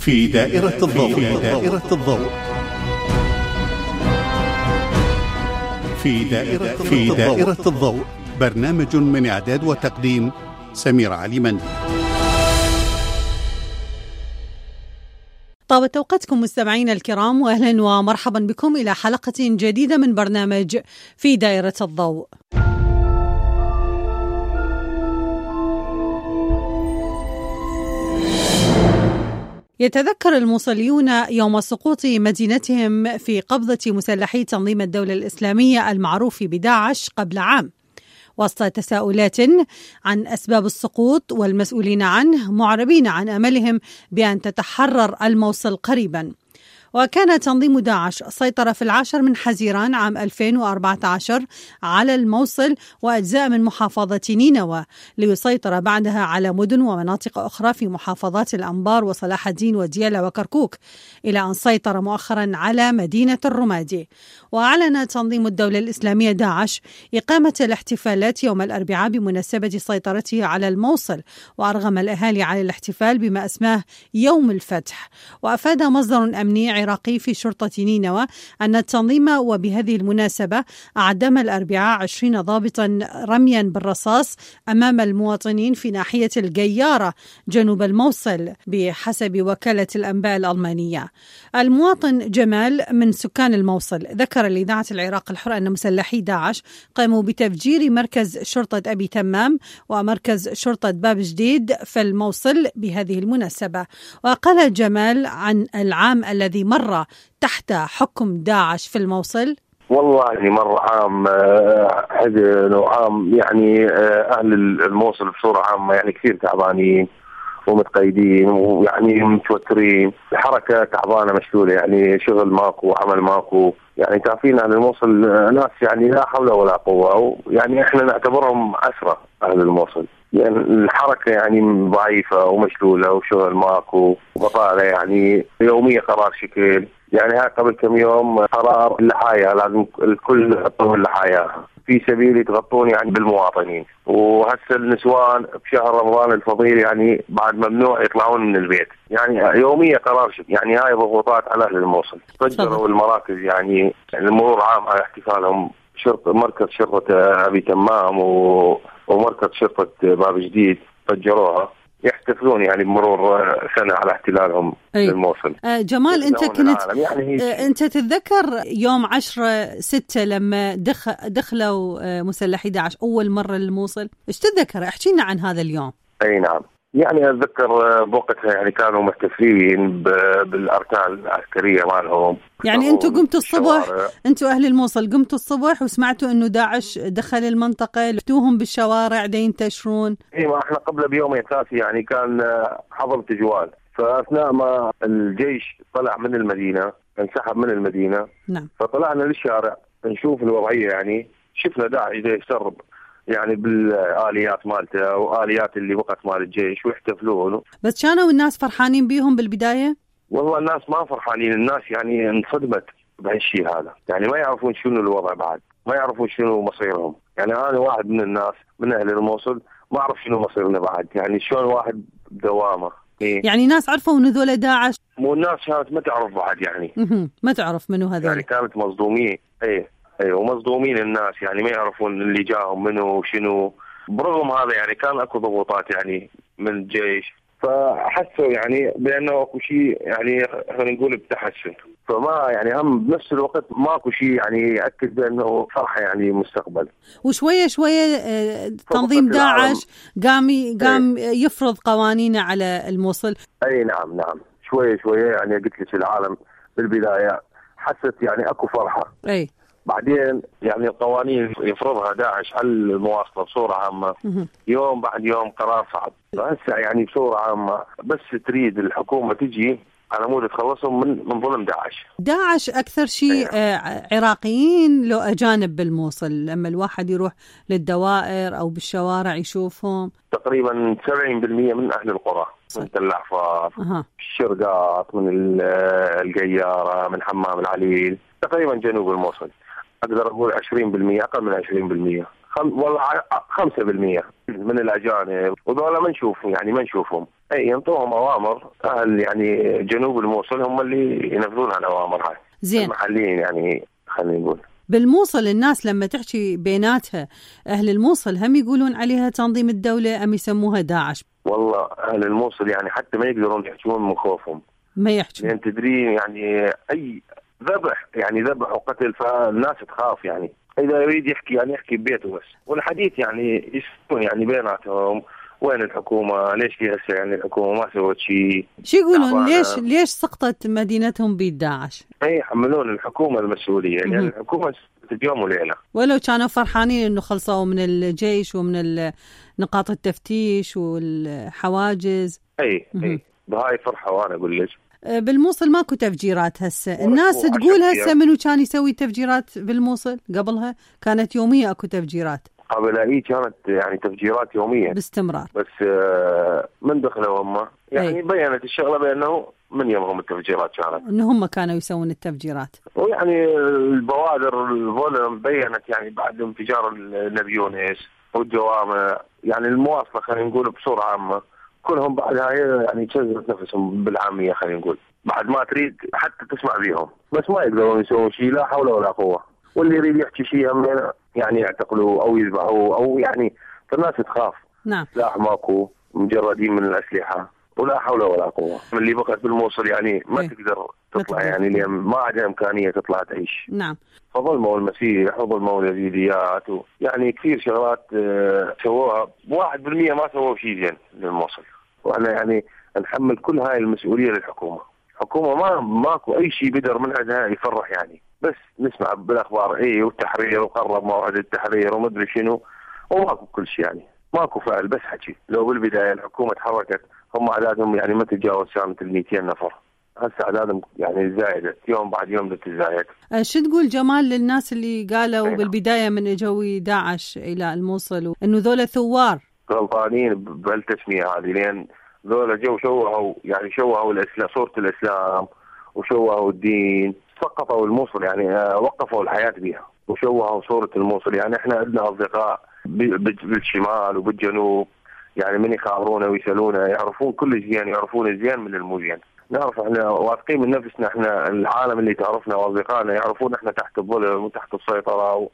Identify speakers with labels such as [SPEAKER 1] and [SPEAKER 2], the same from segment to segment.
[SPEAKER 1] في دائرة الضوء. في دائرة الضوء. في دائرة الضوء، برنامج من إعداد وتقديم سمير علي مندي.
[SPEAKER 2] طابت أوقاتكم مستمعين الكرام، وأهلا ومرحبا بكم إلى حلقة جديدة من برنامج في دائرة الضوء. يتذكر الموصليون يوم سقوط مدينتهم في قبضة مسلحي تنظيم الدولة الإسلامية المعروف بداعش قبل عام، وسط تساؤلات عن أسباب السقوط والمسؤولين عنه معربين عن أملهم بأن تتحرر الموصل قريبا. وكان تنظيم داعش سيطر في 10 من حزيران عام 2014 على الموصل وأجزاء من محافظة نينوى، ليسيطر بعدها على مدن ومناطق أخرى في محافظات الأنبار وصلاح الدين وديالى وكركوك، إلى أن سيطر مؤخرا على مدينة الرمادي. وأعلن تنظيم الدولة الإسلامية داعش إقامة الاحتفالات يوم الأربعاء بمناسبة سيطرته على الموصل، وأرغم الأهالي على الاحتفال بما اسماه يوم الفتح. وأفاد مصدر أمني عراقي في شرطة نينوى أن التنظيم وبهذه المناسبة أعدم الأربعاء 20 ضابطا رميا بالرصاص أمام المواطنين في ناحية الجيارة جنوب الموصل، بحسب وكالة الأنباء الألمانية. المواطن جمال من سكان الموصل ذكر لإذاعة العراق الحر أن مسلحي داعش قاموا بتفجير مركز شرطة أبي تمام ومركز شرطة باب جديد في الموصل بهذه المناسبة. وقال جمال عن العام الذي مر تحت حكم داعش في الموصل:
[SPEAKER 3] والله مر عام حزن وعام، يعني أهل الموصل بصورة عامة يعني كثير تعبانين ومتقيدين ويعني متوترين، الحركة تعبانة مشلولة، يعني شغل ماكو، عمل ماكو، يعني تعرفين أهل الموصل ناس يعني لا حول ولا قوة، يعني إحنا نعتبرهم أسرى أهل الموصل، يعني الحركة يعني ضعيفة ومشلولة وشغل ماكو وبطالة، يعني يومية قرار شكل، يعني هاي قبل كم يوم قرار اللحايا لازم الكل يغطون لحاياها في سبيل يتغطون يعني بالمواطنين، وهسه النسوان بشهر رمضان الفضيل يعني بعد ممنوع يطلعون من البيت، يعني يومية قرار شكل، يعني هاي ضغوطات على أهل الموصل. فجروا المراكز، يعني المرور عام على احتفالهم، مركز شرطة أبي تمام ومركز شرطة باب جديد فجروها يحتفلون يعني بمرور سنة على احتلالهم للموصل.
[SPEAKER 2] جمال، أنت كنت يعني أنت تتذكر يوم 10/6 لما دخلوا مسلحي داعش أول مرة للموصل؟ إيش تتذكر؟ احكي لنا عن هذا اليوم.
[SPEAKER 3] أي نعم، يعني أتذكر بوقتها يعني كانوا محتفلين بالأركان العسكرية مالهم.
[SPEAKER 2] يعني أنتوا قمتوا الصبح، أنتوا أهل الموصل قمتوا الصبح وسمعتوا إنه داعش دخل المنطقة، لفتوهم بالشوارع دا ينتشرون؟ إيه،
[SPEAKER 3] ما إحنا قبل بيومين ثلاثة يعني كان حظر تجوال، فأثناء ما الجيش طلع من المدينة انسحب من المدينة.
[SPEAKER 2] نعم.
[SPEAKER 3] فطلعنا للشارع نشوف الوضعية، يعني شفنا داعش دا يسرب يعني بالآليات مالته وآليات اللي وقت مال الجيش ويحتفلون.
[SPEAKER 2] بس كانوا الناس فرحانين بيهم بالبداية؟
[SPEAKER 3] والله الناس ما فرحانين، الناس يعني انصدمت بهالشيء هذا، يعني ما يعرفون شنو الوضع بعد، ما يعرفون شنو مصيرهم. يعني أنا واحد من الناس من أهل الموصل ما أعرف شنو مصيرنا بعد، يعني شلون واحد بدوامة. إيه؟
[SPEAKER 2] يعني ناس عرفوا إنه ذولا داعش؟
[SPEAKER 3] مو الناس كانت ما تعرف بعد، يعني
[SPEAKER 2] ما تعرف منو هذول،
[SPEAKER 3] يعني كانت مصدومين. ومصدومين الناس، يعني ما يعرفون اللي جاهم منه وشنو. برغم هذا يعني كان اكو ضغوطات يعني من الجيش، فحسوا يعني بانه اكو شيء، يعني خلينا نقول بتحسن، فما يعني هم بنفس الوقت ماكو شيء يعني ياكد بانه فرحه يعني مستقبل.
[SPEAKER 2] وشويه شويه تنظيم داعش قام يفرض قوانينه على الموصل.
[SPEAKER 3] اي نعم شويه يعني قلت لك العالم بالبدايه حست يعني اكو فرحه، بعدين يعني القوانين يفرضها داعش على المواصلة بصورة عامة يوم بعد يوم قرار صعب. هسه يعني بصورة عامة بس تريد الحكومة تجي على مود تخلصهم من ظلم
[SPEAKER 2] داعش أكثر شيء عراقيين لو أجانب بالموصل، لما الواحد يروح للدوائر أو بالشوارع يشوفهم
[SPEAKER 3] تقريبا 70% من أهل القرى، من تل العفار، الشرقات، من الجيارة، من حمام العليل، تقريبا جنوب الموصل. أقدر أقول 20%، أقل من 20%، والله 5% من الأجانب، وذولا ما نشوفهم، يعني ما نشوفهم. اي ينطوهم اوامر اهل يعني جنوب الموصل هم اللي ينفذون هالاوامر هاي.
[SPEAKER 2] زين.
[SPEAKER 3] المحليين يعني خلينا نقول.
[SPEAKER 2] بالموصل الناس لما تحكي بيناتها أهل الموصل هم يقولون عليها تنظيم الدولة أم يسموها داعش؟
[SPEAKER 3] والله أهل الموصل يعني حتى ما يقدرون يحكون من خوفهم،
[SPEAKER 2] ما يحكون
[SPEAKER 3] يعني تدري يعني أي ذبح يعني ذبح وقتل فالناس تخاف، يعني إذا يريد يحكي يعني يحكي ببيته بس، والحديث يعني يسكون يعني بيناتهم وين الحكومة، ليش في هسه يعني الحكومة ما سوت شيء.
[SPEAKER 2] شو يقولون ليش سقطت مدينتهم بيد داعش؟
[SPEAKER 3] أي يحملون الحكومة المسؤولية، يعني الحكومة يوم وليلة،
[SPEAKER 2] ولو كانوا فرحانين إنه خلصوا من الجيش ومن نقاط التفتيش والحواجز.
[SPEAKER 3] أي بهاي فرحة. وأنا أقول لك
[SPEAKER 2] بالموصل ماكو تفجيرات هسه، الناس تقول هسه منو كان يسوي تفجيرات بالموصل؟ قبلها كانت يومية اكو تفجيرات،
[SPEAKER 3] قبل أي كانت يعني تفجيرات يومية
[SPEAKER 2] باستمرار،
[SPEAKER 3] بس من دخلوا هم يعني بيّنت الشغلة بأنه من يومهم التفجيرات كانت
[SPEAKER 2] إنه هم كانوا يسوون التفجيرات،
[SPEAKER 3] ويعني البوادر الفولم بيّنت يعني بعد انفجار النبيونس والجوامع يعني المواصلة خلينا نقول بصورة عامة كلهم بعدها يعني تشغلت نفسهم بالعامية خلينا نقول، بعد ما تريد حتى تسمع بيهم بس ما يقدرون يسوون شيء، لا حول ولا قوة، واللي يريد يحكي شيء يعني يعتقلوا أو يذبحوا أو يعني فالناس تخاف.
[SPEAKER 2] نعم.
[SPEAKER 3] سلاح ماكو، مجردين من الأسلحة ولا حول ولا قوة. من اللي بقت بالموصل يعني ما تقدر تطلع يعني لأن ما عندها إمكانية تطلع تعيش.
[SPEAKER 2] نعم.
[SPEAKER 3] فظلموا المسيح وظلموا اليزيديات يعني كثير شغلات سووها، 1% ما سووا شيء زين للموصل، وأنا يعني نحمل كل هاي المسؤولية للحكومة. حكومة ماكو أي شيء بدر من عندها يفرح يعني، بس نسمع بالأخبار والتحرير وقرب موعد التحرير ومدري شنو وماكو كل شيء يعني ماكو فعل بس حكي. لو بالبداية الحكومة تحركت هم عددهم يعني ما تتجاوز سامة 200 نفر، هسه عددهم يعني زايدة يوم بعد يوم تتزايد.
[SPEAKER 2] شو تقول جمال للناس اللي قالوا بالبداية من اجوا داعش إلى الموصل إنه ذولا ثوار؟
[SPEAKER 3] غلطانين بهالتسمية هذه، لأن ذولا جو شوهوا الإسلام، صورة الإسلام وشوهوا الدين، سقطوا الموصل يعني وقفوا الحياة بها وشوهوا صورة الموصل. يعني احنا عندنا أصدقاء بالشمال وبالجنوب يعني من يخابرونا ويسألونا يعرفون كل زين، يعرفون الزين من المزين، نعرف احنا واثقين من نفسنا، احنا العالم اللي تعرفنا واصدقائنا يعرفون احنا تحت الظلم وتحت السيطرة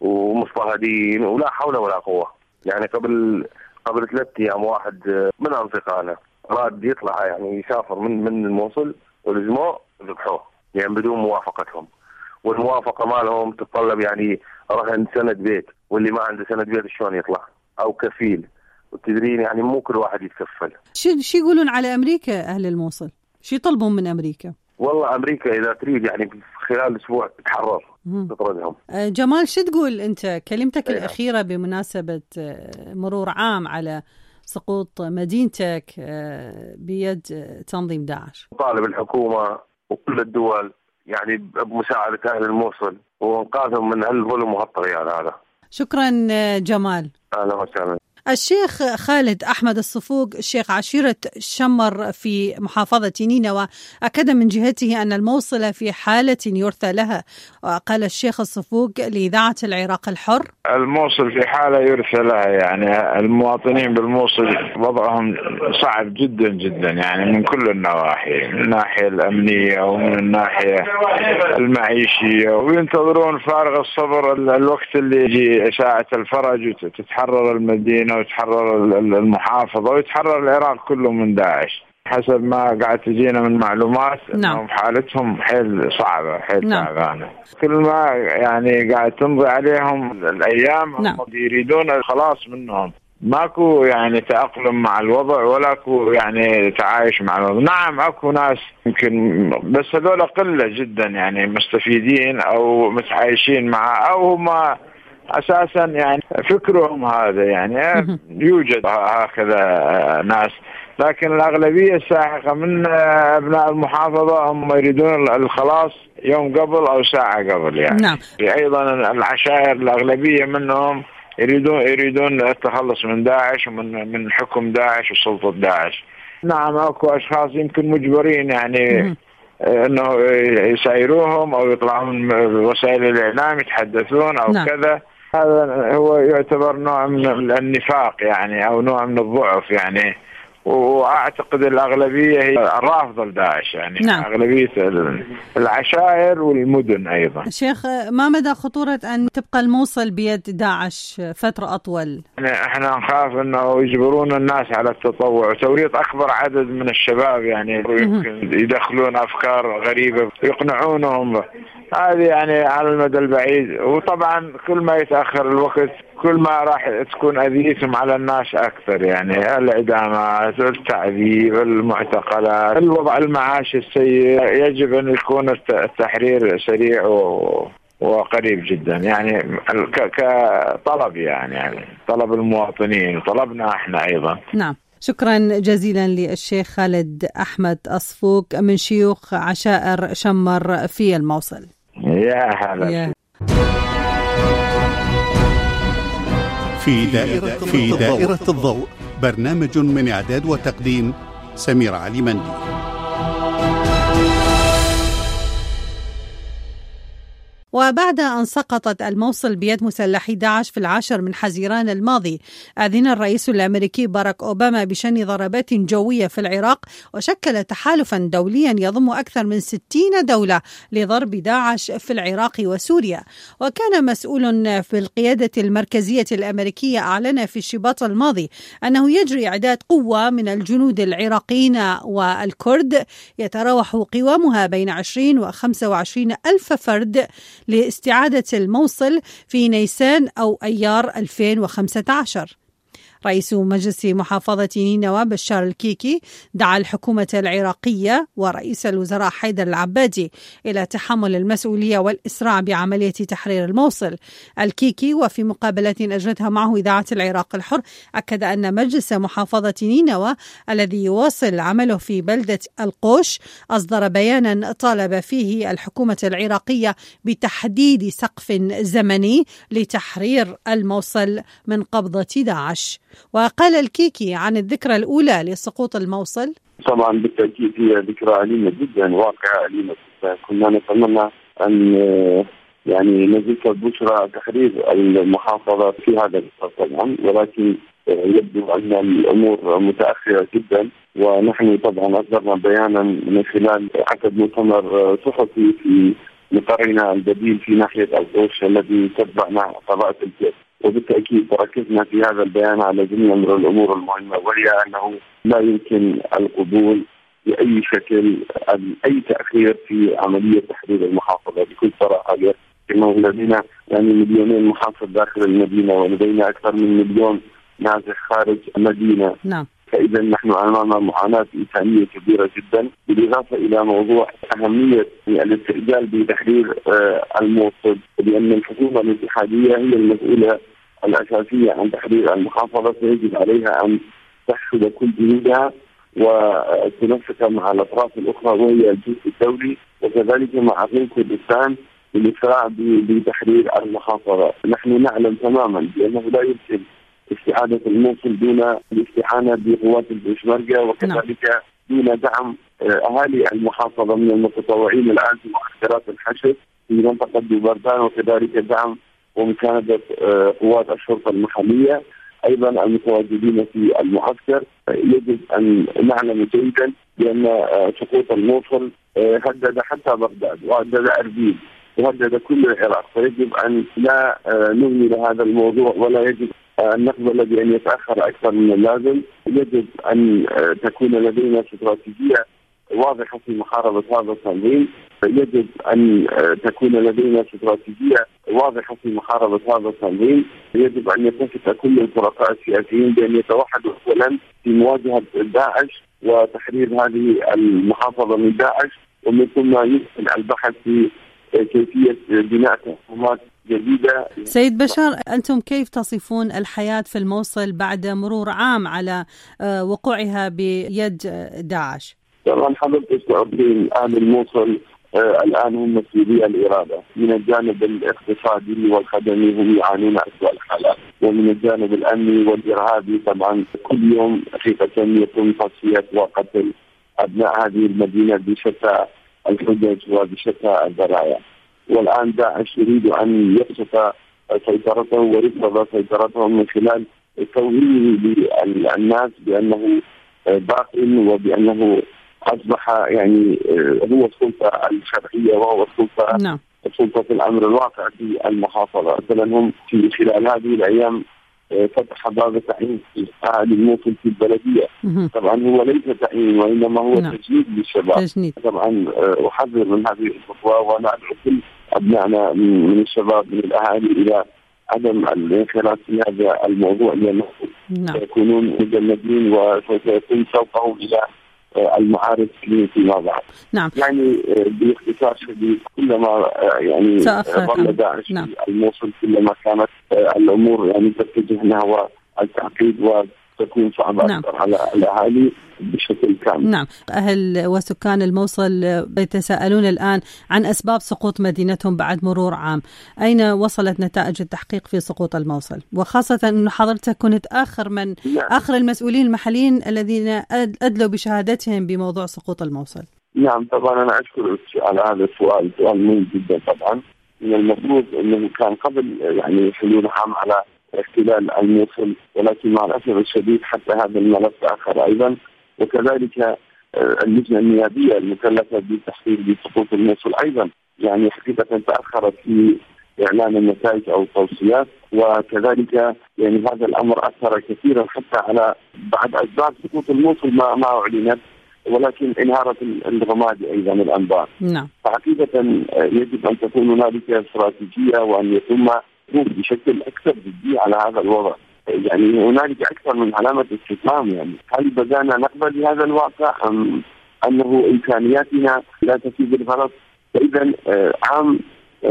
[SPEAKER 3] ومضطهدين ولا حول ولا قوة. يعني قبل 3 أيام واحد من أصدقائنا راد يطلع يعني يسافر من الموصل ولزموه ذبحوه يعني بدون موافقتهم، والموافقة مالهم تتطلب يعني رهن سند بيت، واللي ما عنده سند بيت شلون يطلع أو كفيل، وتدرين يعني مو كل واحد يتكفل.
[SPEAKER 2] شو يقولون على أمريكا أهل الموصل؟ شو يطلبون من أمريكا؟
[SPEAKER 3] والله أمريكا إذا تريد يعني خلال أسبوع تحرر تطردهم.
[SPEAKER 2] جمال شو تقول أنت كلمتك الأخيرة بمناسبة مرور عام على سقوط مدينتك بيد تنظيم داعش؟
[SPEAKER 3] طالب الحكومة وكل الدول يعني بمساعدة أهل الموصل وإنقاذهم من هالظلم وهالطغيان هذا.
[SPEAKER 2] شكرا جمال.
[SPEAKER 3] أهلا وسهلا.
[SPEAKER 2] الشيخ خالد أحمد الصفوق شيخ عشيرة شمر في محافظة نينوى أكد من جهته أن الموصل في حالة يرثى لها. وقال الشيخ الصفوق لإذاعة العراق الحر:
[SPEAKER 4] الموصل في حالة يرثى لها، يعني المواطنين بالموصل وضعهم صعب جدا جدا يعني من كل النواحي، من الناحية الأمنية ومن الناحية المعيشية، وينتظرون فارغ الصبر الوقت اللي يجي ساعة الفرج وتتحرر المدينة وتحرر المحافظة ويتحرر العراق كله من داعش. حسب ما قاعد تجينا من معلومات انهم حالتهم حيل صعبة حيل تعبانة. كل ما يعني قاعد تمضي عليهم الايام هم يريدون الخلاص منهم، ماكو يعني تأقلم مع الوضع ولا كو يعني تعايش مع الوضع. نعم اكو ناس يمكن بس هذول قلة جدا يعني مستفيدين او متعايشين مع او هم أساسا يعني فكرهم هذا، يعني يوجد هكذا ناس، لكن الأغلبية الساحقة من أبناء المحافظة هم يريدون الخلاص يوم قبل أو ساعة قبل يعني.
[SPEAKER 2] نعم.
[SPEAKER 4] أيضا العشائر الأغلبية منهم يريدون التخلص من داعش ومن حكم داعش وسلطة داعش. نعم أكو أشخاص يمكن مجبرين يعني أنه يسيروهم أو يطلعون وسائل الإعلام يتحدثون أو كذا. هذا هو يعتبر نوع من النفاق يعني أو نوع من الضعف يعني، وأعتقد الأغلبية هي رافضة لداعش، يعني نعم. أغلبية العشائر والمدن أيضا.
[SPEAKER 2] شيخ، ما مدى خطورة أن تبقى الموصل بيد داعش فترة أطول؟
[SPEAKER 4] يعني احنا نخاف أنه يجبرون الناس على التطوع وتوريط أكبر عدد من الشباب، يعني يمكن يدخلون أفكار غريبة يقنعونهم. هذه يعني على المدى البعيد، وطبعا كل ما يتأخر الوقت كل ما راح تكون أذيتهم على الناس أكثر، يعني الإعدامات، التعذيب، المعتقلات، الوضع المعاشي السيء. يجب أن يكون التحرير سريع وقريب جدا، يعني كطلب، يعني طلب المواطنين وطلبنا احنا أيضا.
[SPEAKER 2] نعم، شكرا جزيلا للشيخ خالد أحمد أصفوك من شيوخ عشائر شمر في الموصل.
[SPEAKER 4] يا هلا.
[SPEAKER 1] في دائرة الضوء، برنامج من إعداد وتقديم سمير علي مندي.
[SPEAKER 2] وبعد أن سقطت الموصل بيد مسلحي داعش في 10 من حزيران الماضي، أذن الرئيس الأمريكي باراك أوباما بشن ضربات جوية في العراق، وشكل تحالفا دوليا يضم أكثر من 60 دولة لضرب داعش في العراق وسوريا. وكان مسؤول في القيادة المركزية الأمريكية أعلن في الشباط الماضي أنه يجري إعداد قوة من الجنود العراقيين والكرد يتراوح قوامها بين 20 و25 ألف فرد لاستعادة الموصل في نيسان أو أيار 2015. رئيس مجلس محافظة نينوى بشار الكيكي دعا الحكومة العراقية ورئيس الوزراء حيدر العبادي إلى تحمل المسؤولية والإسراع بعملية تحرير الموصل. الكيكي وفي مقابلة أجرتها معه إذاعة العراق الحر أكد أن مجلس محافظة نينوى الذي يواصل عمله في بلدة القوش أصدر بيانا طالب فيه الحكومة العراقية بتحديد سقف زمني لتحرير الموصل من قبضة داعش. وقال الكيكي عن الذكرى الأولى لسقوط الموصل:
[SPEAKER 5] طبعا بالتأكيد هي ذكرى أليمة جدا، واقعة أليمة جدا. كنا نتمنى أن يعني نذكر بشرى تحرير المحافظة في هذا الوقت طبعا، ولكن يبدو أن الأمور متأخرة جدا. ونحن طبعا أصدرنا بيانا من خلال عقد مؤتمر صحفي في مقرنا البديل في ناحية القوش الذي تتبع مع قضاء الجيش، وبالتأكيد ركزنا في هذا البيان على جميع الأمور المهمة، وهي أنه لا يمكن القبول بأي شكل أي تأخير في عملية تحرير المحافظة بكل صراحة. لأنه لدينا يعني مليونين محافظ داخل المدينة، ولدينا أكثر من مليون نازح خارج المدينة.
[SPEAKER 2] نعم.
[SPEAKER 5] فإذا نحن أمام معاناة إنسانية كبيرة جدا، بالإضافة إلى موضوع أهمية الاستعجال بتحرير الموصل، لأن الحكومة الاتحادية هي المسؤولة الأساسية عن تحرير المحافظة، فيجب عليها أن تحشد كل جهودها وتنسق مع الأطراف الأخرى وهي الجزء الدولي، وكذلك مع غير كردستان بالإسراع بتحرير المحافظة. نحن نعلم تماما بأنه لا يمكن استعادة الموصل دون الاستعانة بقوات البيشمركة، وكذلك دون دعم أهالي المحافظة من المتطوعين الآن في معسكرات الحشد في منطقة بردان، وكذلك دعم ومساندة قوات الشرطة المحلية أيضا المتواجدين في المعسكر. يجب أن نعلم جيدا بأن سقوط الموصل هدد حتى بغداد وهدد أربيل وهدد كل العراق، فيجب أن لا نهمل هذا الموضوع، ولا يجب أن نقبل بأن يتأخر أكثر من اللازم. يجب أن تكون لدينا استراتيجية واضحة في محاربة هذا التنظيم، يجب أن تكون لدينا استراتيجية واضحة في محاربة هذا التنظيم. يجب أن يتفق كل الفرقاء السياسيين بأن يتوحدوا أولا في مواجهة داعش وتحرير هذه المحافظة من داعش، ومن ثم يمكن البحث في كيفية بناء تحكمات جديدة.
[SPEAKER 2] سيد بشار، أنتم كيف تصفون الحياة في الموصل بعد مرور عام على وقوعها بيد داعش؟
[SPEAKER 5] طبعا حضرتك تعرفين أهل الموصل الآن هم مسؤولي الإرادة. من الجانب الاقتصادي والخدمي هم يعانون أسوأ الحالات، ومن الجانب الأمني والإرهابي طبعا كل يوم حقيقة يتم تصفية وقتل أبناء هذه المدينة بشتى الحجج وبشتى الذرائع. والآن داعش يريد أن يبسط سيطرته ويفرض سيطرته من خلال توهينه للناس بأنه باق، وبأنه أصبح يعني هو السلطة الشرعية وهو السلطة الأمر الواقع في المحافظة. مثلا هم في خلال هذه الأيام فتح باب تعيين أهل الموصل في البلدية. طبعا هو ليس تعيين وإنما هو تجنيد للشباب. طبعا أحذر من هذه الخطوة، وأنا أدعو كل أبنائنا من الشباب من الأهالي إلى عدم الانخراط في هذا الموضوع، لأنه سيكونون مجندين وسوف يتم سوقهم إلى المعارف فيما بعد. يعني باختصار شديد كلما يعني ظل داعش في الموصل كلما كانت الأمور يعني تتجه نحو التعقيد وتكون صعبة أكثر على الأهالي بشكل كامل.
[SPEAKER 2] أهل وسكان الموصل يتساءلون الآن عن أسباب سقوط مدينتهم بعد مرور عام. أين وصلت نتائج التحقيق في سقوط الموصل؟ وخاصة أن حضرتك كنت آخر المسؤولين المحليين الذين أدلوا بشهادتهم بموضوع سقوط الموصل.
[SPEAKER 5] نعم طبعا أنا أشكر على هذا السؤال، سؤال مهم جدا. طبعا من المفروض أنه كان قبل يعني حلول عام على احتلال الموصل، ولكن مع الأسف الشديد حتى هذا الملف تأخر أيضا، وكذلك اللجنة النيابية المكلفة بالتحقيق بسقوط الموصل أيضا يعني حقيقة تأخرت في إعلان النتائج أو التوصيات، وكذلك يعني هذا الأمر أثر كثيرا حتى على بعد أسباب سقوط الموصل ما أعلنت، ولكن انهارت الرمادي أيضا الأنبار. فحقيقة يجب أن تكون هنالك استراتيجية وأن يتم بشكل أكثر جدية على هذا الوضع. يعني هنالك أكثر من علامة استفهام، يعني هل بدأنا نقبل بهذا الواقع أم أنه إمكانياتنا لا تفيد الغرض؟ فإذا عام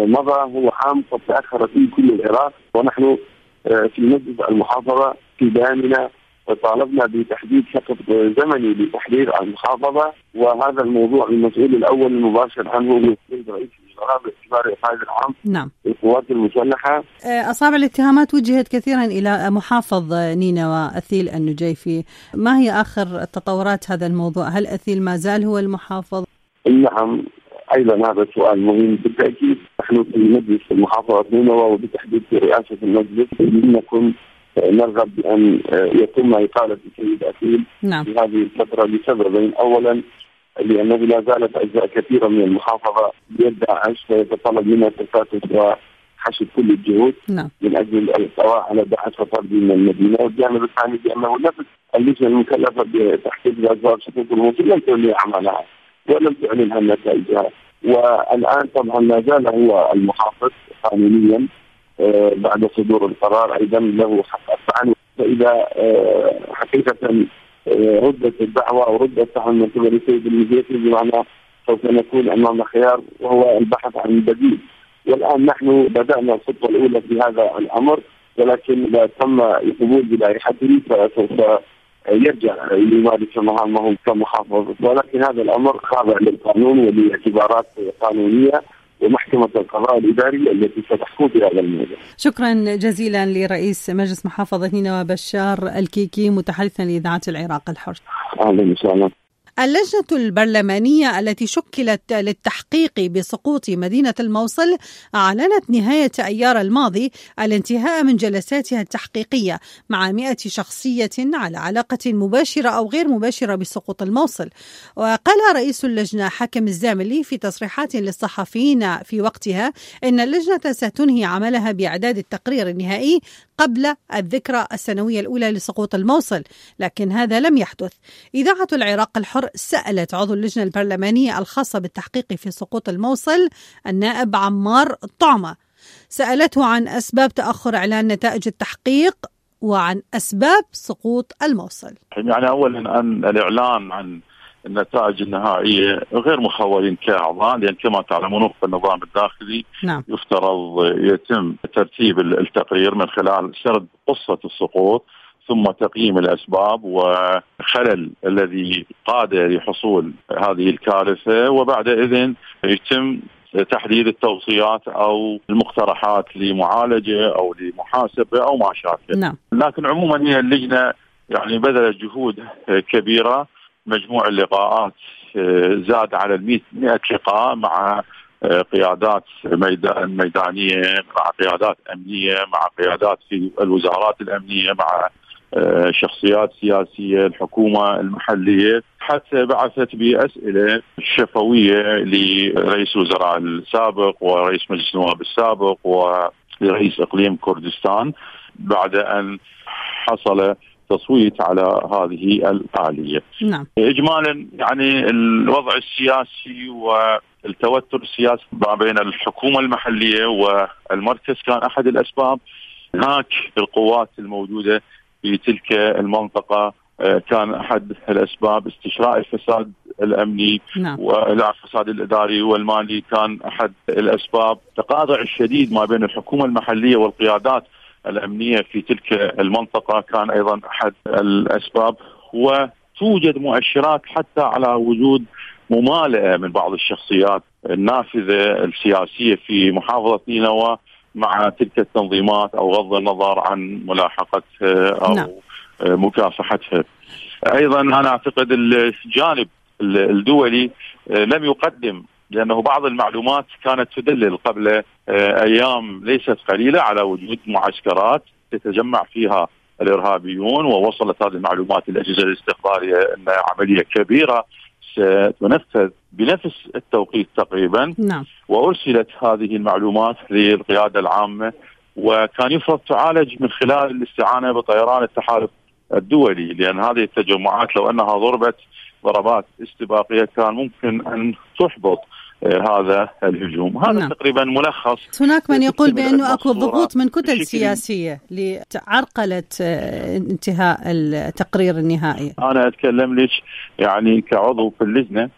[SPEAKER 5] مضى هو عام قد تأخر فيه كل العراق، ونحن في مجلس المحافظة في بياننا طالبنا بتحديد سقف زمني لتحرير المحافظة، وهذا الموضوع المسؤول الأول المباشر عنه هو السيد رئيس الوزراء باعتباره القائد العام للقوات المسلحة.
[SPEAKER 2] أصابع الاتهامات وجهت كثيرا إلى محافظ نينوى أثيل النجيفي، ما هي آخر التطورات هذا الموضوع؟ هل أثيل ما زال هو المحافظ؟
[SPEAKER 5] نعم أيضا هذا سؤال مهم بالتأكيد. نحن في مجلس المحافظة نينوى وبتحديد في رئاسة المجلس نكون نرغب بأن يتم إقالة السيد أثيل في هذه الفترة لسببين. أولا لأنه لا زالت أجزاء كثيرة من المحافظة بيد داعش، فيتطلب منا تكاتف وحشد كل الجهود من أجل القضاء على داعش وطرد من المدينة. والجانب الثاني بأنه نفس اللجنة المكلفة بتحقيق أسباب سقوط الموصل لم تولي أعمالها ولم تعلن عن نتائجها، والآن طبعا ما زال هو المحافظ قانونيا بعد صدور القرار أيضا له حق الطعن. فإذا حقيقة ردت الدعوة أو ردت الطعن من قبل السيد النجيفي بمعنى سوف نكون أمام خيار وهو البحث عن بديل. والآن نحن بدأنا الخطوة الأولى في هذا الأمر، ولكن إذا تم القبول بلائحته فسوف يرجع ليمارس مهامه كمحافظ، ولكن هذا الأمر خاضع للقانون ولاعتبارات قانونية ومحكمة القضاء الإداري التي ستحكم في هذا الموضوع.
[SPEAKER 2] شكرا جزيلا لرئيس مجلس محافظة نينوى بشار الكيكي متحدثا لإذاعة العراق الحر.
[SPEAKER 5] أهلا وسهلا.
[SPEAKER 2] اللجنة البرلمانية التي شكلت للتحقيق بسقوط مدينة الموصل أعلنت نهاية أيار الماضي الانتهاء من جلساتها التحقيقية مع 100 شخصية على علاقة مباشرة أو غير مباشرة بسقوط الموصل. وقال رئيس اللجنة حكم الزاملي في تصريحات للصحفيين في وقتها إن اللجنة ستنهي عملها بإعداد التقرير النهائي قبل الذكرى السنوية الأولى لسقوط الموصل، لكن هذا لم يحدث. إذاعة العراق الحر سألت عضو اللجنة البرلمانية الخاصة بالتحقيق في سقوط الموصل النائب عمار طعمة، سألته عن أسباب تأخر إعلان نتائج التحقيق وعن أسباب سقوط الموصل.
[SPEAKER 6] يعني أولا أن الإعلان عن النتائج النهائية غير مخولين كأعضاء، لأن كما تعلمون وفق النظام الداخلي يفترض يتم ترتيب التقرير من خلال سرد قصة السقوط ثم تقييم الأسباب وخلل الذي قاد لحصول هذه الكارثة، وبعد إذن يتم تحديد التوصيات أو المقترحات لمعالجة أو لمحاسبة أو ما شابه. لكن عموما هي اللجنة يعني بذلت جهود كبيرة. مجموع اللقاءات زاد على 100 لقاء مع قيادات ميدانية، مع قيادات أمنية، مع قيادات في الوزارات الأمنية، مع شخصيات سياسية، الحكومة المحلية، حتى بعثت بأسئلة شفوية لرئيس الوزراء السابق ورئيس مجلس النواب السابق ولرئيس إقليم كردستان بعد أن حصل تصويت على هذه الآلية.
[SPEAKER 2] نعم.
[SPEAKER 6] إجمالا يعني الوضع السياسي والتوتر السياسي ما بين الحكومة المحلية والمركز كان أحد الأسباب. هناك القوات الموجودة في تلك المنطقة كان أحد الأسباب. استشراء الفساد الأمني والفساد الإداري والمالي كان أحد الأسباب. التقاطع الشديد ما بين الحكومة المحلية والقيادات الأمنية في تلك المنطقة كان أيضا أحد الأسباب. وتوجد مؤشرات حتى على وجود ممالئة من بعض الشخصيات النافذة السياسية في محافظة نينوى مع تلك التنظيمات أو غض النظر عن ملاحقتها أو مكافحتها. أيضا أنا أعتقد الجانب الدولي لم يقدم، لأنه بعض المعلومات كانت تدلل قبل أيام ليست قليلة على وجود معسكرات تتجمع فيها الإرهابيون، ووصلت هذه المعلومات للأجهزة الاستخبارية أن عملية كبيرة ستنفذ بنفس التوقيت تقريبا. وأرسلت هذه المعلومات للقيادة العامة، وكان يفرض تعالج من خلال الاستعانة بطيران التحالف الدولي، لأن هذه التجمعات لو أنها ضربت ضربات استباقية كان ممكن أن تحبط هذا الهجوم. هذا تقريبا ملخص.
[SPEAKER 2] هناك من يقول بأنه أكو ضغوط من كتل سياسية لعرقلة انتهاء التقرير النهائي.
[SPEAKER 6] أنا أتكلم لك يعني كعضو في اللجنة.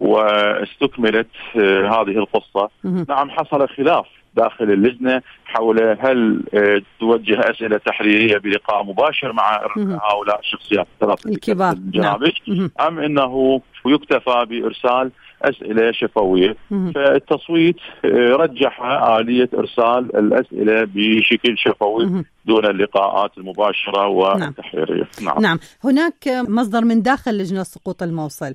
[SPEAKER 6] واستكملت هذه القصة. نعم، حصل خلاف داخل اللجنة حول هل توجه أسئلة تحريرية بلقاء مباشر مع هؤلاء الشخصيات الثلاث
[SPEAKER 2] الكبار
[SPEAKER 6] أم أنه يكتفى بإرسال أسئلة شفوية. فالتصويت رجح آلية إرسال الأسئلة بشكل شفوي دون اللقاءات المباشرة والتحريرية.
[SPEAKER 2] نعم. هناك مصدر من داخل لجنة سقوط الموصل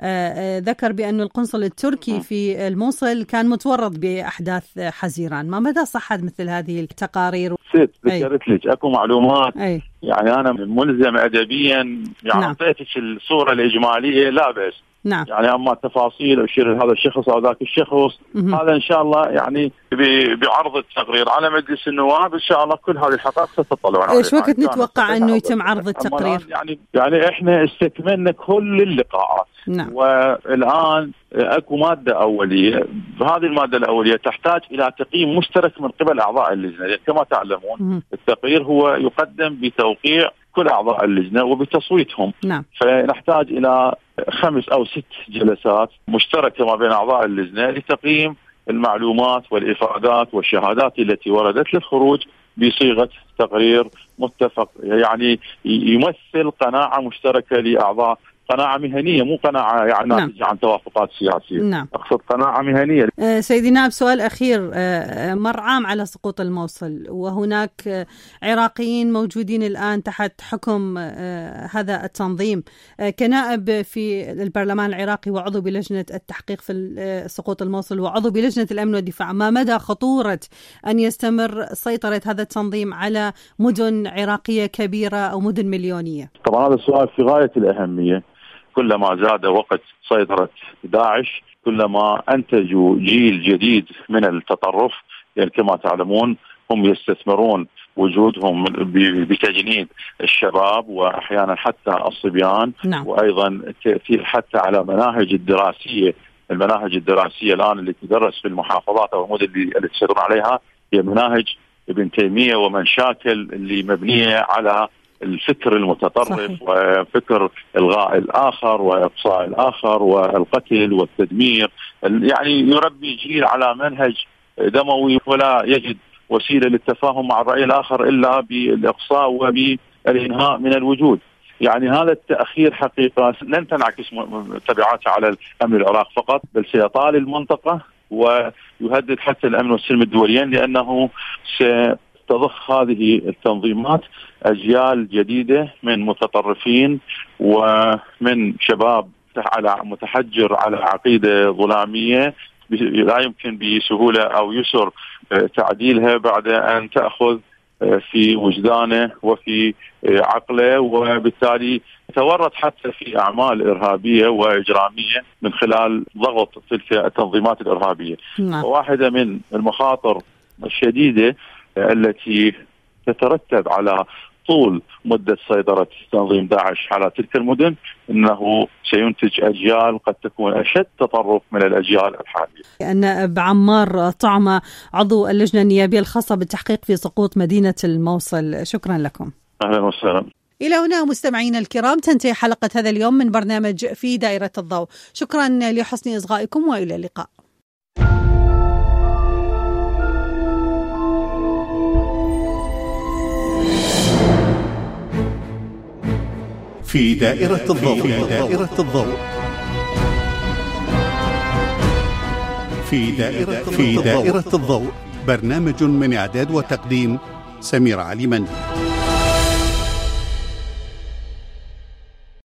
[SPEAKER 2] ذكر بأن القنصل التركي في الموصل كان متورط بأحداث حزيران. ما مدى صحة مثل هذه التقارير؟
[SPEAKER 6] ذكرت لك أكو معلومات يعني أنا ملزم أدبيا يعني أعطيتك الصورة الإجمالية لا بأس. يعني أما التفاصيل أشير هذا الشخص أو ذاك الشخص هذا إن شاء الله يعني بعرض التقرير على مجلس النواب إن شاء الله كل هذه الحقائق ستطلعون عليها.
[SPEAKER 2] إيش وقت نتوقع أنه يتم عرض التقرير؟
[SPEAKER 6] يعني إحنا استكملنا كل اللقاءات. والآن أكو مادة أولية. هذه المادة الأولية تحتاج إلى تقييم مشترك من قبل أعضاء اللجنة. كما تعلمون التقرير هو يقدم بتوقيع كل أعضاء اللجنة وبتصويتهم. فنحتاج إلى 5 أو 6 جلسات مشتركة ما بين أعضاء اللجنة لتقييم المعلومات والإفادات والشهادات التي وردت للخروج بصيغة تقرير متفق، يعني يمثل قناعة مشتركة لأعضاء، قناعة مهنية مو قناعة يعني ناتجة عن توافقات سياسية. أقصد قناعة مهنية.
[SPEAKER 2] سيدي نائب، سؤال أخير. مر عام على سقوط الموصل وهناك عراقيين موجودين الآن تحت حكم هذا التنظيم. كنائب في البرلمان العراقي وعضو بلجنة التحقيق في سقوط الموصل وعضو بلجنة الأمن والدفاع، ما مدى خطورة أن يستمر سيطرة هذا التنظيم على مدن عراقية كبيرة أو مدن مليونية؟
[SPEAKER 6] طبعا هذا السؤال في غاية الأهمية. كلما زاد وقت سيطرة داعش كلما أنتجوا جيل جديد من التطرف. يعني كما تعلمون هم يستثمرون وجودهم بتجنيد الشباب وأحيانا حتى الصبيان. وأيضا التأثير حتى على مناهج الدراسية. المناهج الدراسية الآن اللي تدرس في المحافظات أو المدن اللي تسيطرون عليها هي مناهج ابن تيمية ومن شاكل اللي مبنية على الفكر المتطرف وفكر إلغاء الآخر وإقصاء الآخر والقتل والتدمير. يعني يربي جيل على منهج دموي ولا يجد وسيلة للتفاهم مع الرأي الآخر إلا بالإقصاء وبالإنهاء من الوجود. يعني هذا التأخير حقيقة لن تنعكس تبعاتها على الأمن العراق فقط، بل سيطال المنطقة ويهدد حتى الأمن والسلم الدوليين، لأنه تضخ هذه التنظيمات أجيال جديدة من متطرفين ومن شباب متحجر على عقيدة ظلامية لا يمكن بسهولة أو يسر تعديلها بعد أن تأخذ في وجدانه وفي عقله، وبالتالي تورط حتى في أعمال إرهابية وإجرامية من خلال ضغط تلك التنظيمات الإرهابية. وواحدة من المخاطر الشديدة التي تترتب على طول مدة سيطرة تنظيم داعش على تلك المدن أنه سينتج أجيال قد تكون أشد تطرف من الأجيال الحالية.
[SPEAKER 2] النائب عمار طعمة، عضو اللجنة النيابية الخاصة بالتحقيق في سقوط مدينة الموصل، شكرا لكم.
[SPEAKER 6] أهلا وسهلا.
[SPEAKER 2] إلى هنا مستمعينا الكرام تنتهي حلقة هذا اليوم من برنامج في دائرة الضوء. شكرا لحسن إصغائكم وإلى اللقاء.
[SPEAKER 1] في دائرة الضوء. في دائرة الضوء، برنامج من إعداد وتقديم سمير علي مندي.